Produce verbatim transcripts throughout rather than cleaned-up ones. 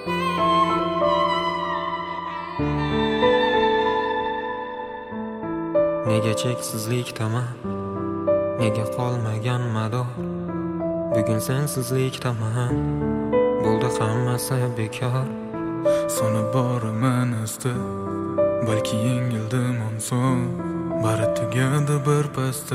Nega cheksizlik tamam, nega qolmagan mador, bugun sensizlik tamam, bo'ldi hammasi bekor. Sona boraman asta, balki yengildim onson, bari tugadi bir pasda,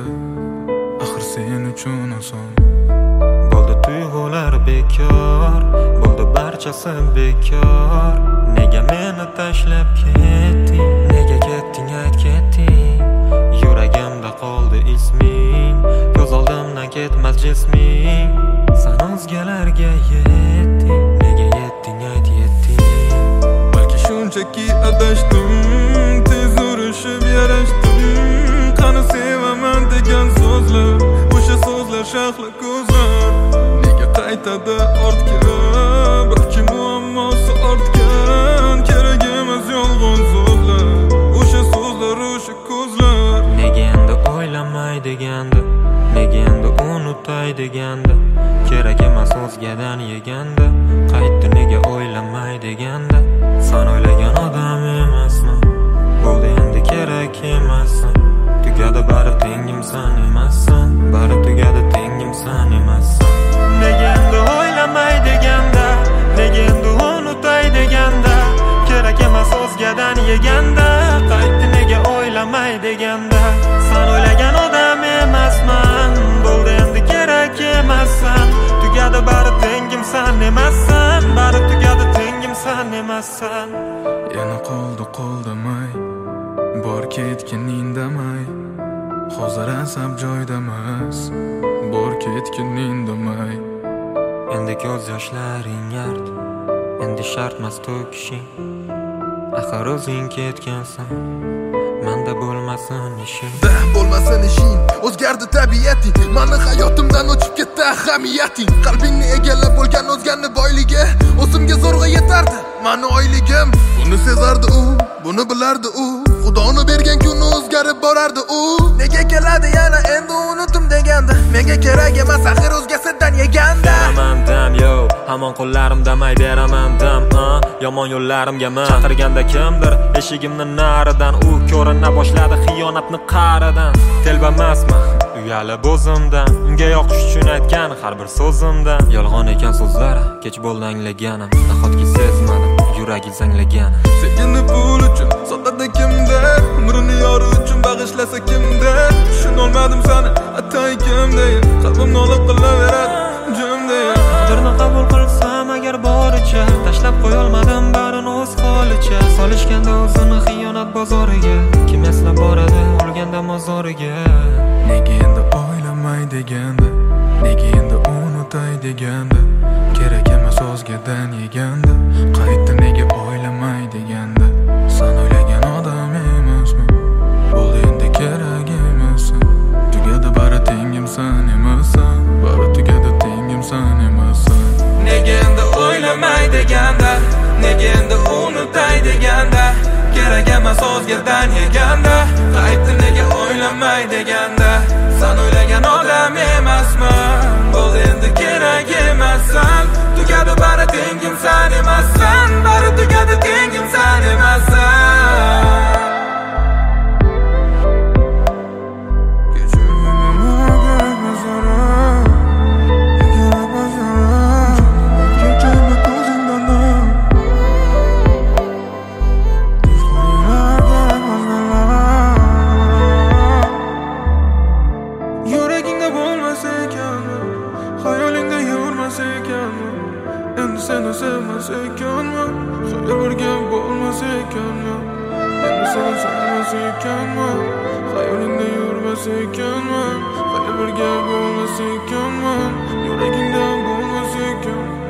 axir sen uchun oson. Bo'ldi tuyg'ular bekor, bo'ldi barchasi bekor. Nega meni tashlab ketding, nega ketding ayt ketding. Yuragimda qoldi isming, ko'z oldimdan ketmas jisming. San o'zgalarga yetding, nega yetding ayt yetding. Balki shunchaki adashdim, tez urishib yarashdim. Qani sevaman degan so'zlar, o'sha so'zlar shahla ko'zlar. Nega qaytadi ortga, balki muammosi ortgan. Kerak emas yolg'on so'zlar, o'sha so'zlar, o'sha ko'zlar. Nega endi o'ylamay deganda, nega endi unutay deganda. Kerak emas o'zgadan yeganda, qaytdi nega o'ylamay deganda. San o'ylagan odam emasman, bo'ldi endi kerak emassan. Tugadi bari tengim san emassan, bari tugadi tengim san emassan. Nega endi o'ylamay deganda, nega endi unutay deganda. Kerak emas o'zgadan yeganda, qaytdi nega o'ylamay deganda. San o'ylagan odam emasman, bo'ldi endi kerak emassan. Tugadi bari tengim san emassan, bari tugadi tengim san emassan. Yana qoldi qo'ldamay, bor ketgin indamay. Hozir asab joydamas, bor ketgin indamay. Endi ko'z yoshlaring yard, endi shartmas to'kishing. Axir o'zing ketgansan, menda bo'lmasin ishing. Da bo'lmasin ishing, o'zgardi tabiating. Mani hayotimdan o'chib ketdi ahamiyating. Qalbingni egallab bo'lgan o'zganni boyligi, o'zimga zo'rg'a yetardi mani oyligim. Buni sezardi u, buni bilardi u. Xudoni bergan kuni o'zgarib borardi u. Nega keladi yana endi unutim deganda, menga kerak emas axir o'zgasidan yeganda. Beraman dam yo, hamon qo'llarim damay beraman dam. uh. Yomon yo'llarimga men chaqirganda kimdir eshigimni naridan. U ko'rina boshladi xiyonatni qa'ridan. Telbamasman uyalib o'zimdan, unga yoqish uchun aytgan har bir so'zimdan. Yolg'on ekan so'zlar, kech bo'ldi anglaganim. Nahotki sezmadim yuragi zanglagan. Sevgini pul uchun sotadi kimdir, umrini yori uchun bag'ishlasa kimdir. Tushunolmadim sani atay kimdir, qalbim nola qilaveradi jimdir. Qadrni qabul qilsam agar boricha, tashlab qo'yolmadim barini o'z holicha. Solishganda o'zini xiyonat bozoriga, kim eslab boradi o'lganda mozoriga. Nega endi o'ylamay deganda, nega endi unutay deganda. Kerak emas o'zgadan yeganda, qaytdi nega o'ylamay deganda. San o'ylagan odam emasman, bo'ldi endi kerak emassan. Tugadi bari tengim san emassan, bari tugadi tengim san emassan. Nega endi o'ylamay deganda, nega endi unutay deganda. Kerak emas o'zgadan yeganda, qaytdi nega o'ylamay deganda. San o'ylagan odam emasman, bo'ldi endi kerak emassan. Tugadi bari tengim san emassan, bari tugadi tengim san emassan. Yuragingda bo'lmas ekanman, xayolingda yurmas ekanman. Endi seni sevmas ekanman, xayolga bo'lmas ekanman. Endi seni sevmas ekanman, xayolingda yurmas ekanman. Xayolga bo'lmas ekanman, yuragingda bo'lmas ekanman.